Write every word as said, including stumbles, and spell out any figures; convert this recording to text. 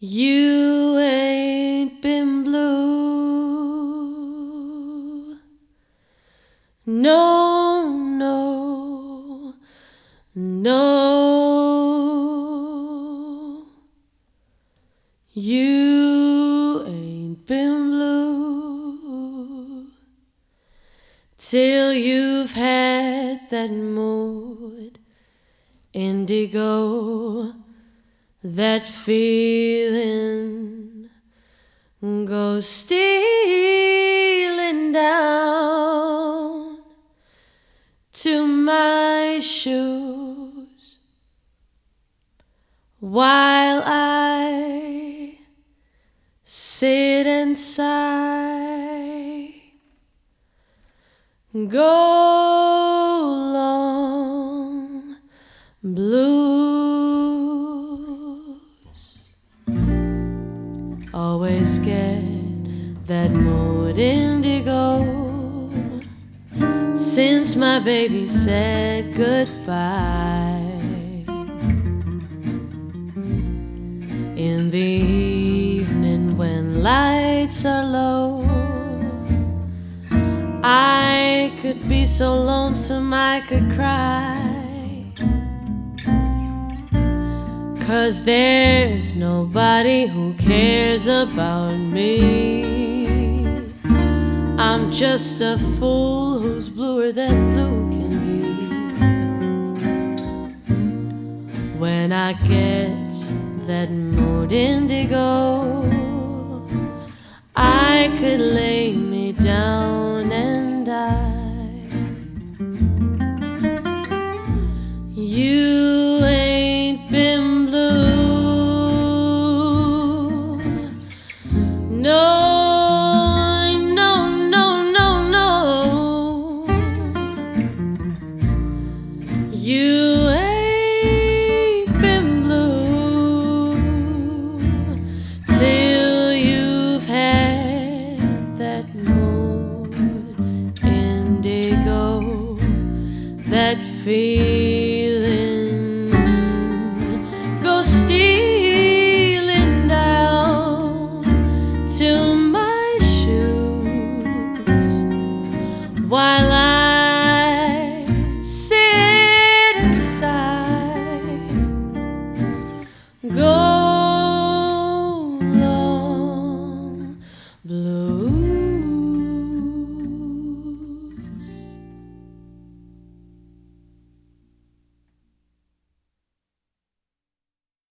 You ain't been blue. No, no, no. You ain't been blue till you've had that mood indigo. That feeling goes stealing down to my shoes while I sit and sigh. Go long blues. Always get that mood indigo since my baby said goodbye. In the evening when lights are low, I could be so lonesome I could cry, 'cause there's nobody who cares about me. I'm just a fool who's bluer than blue can be. When I get that mood indigo, I could lay me down and die. You ain't been blue. No, no, no, no, no. You ain't been blue till you've had that mood indigo, that feeling goes stealing down to my shoes while I sit and sigh. Go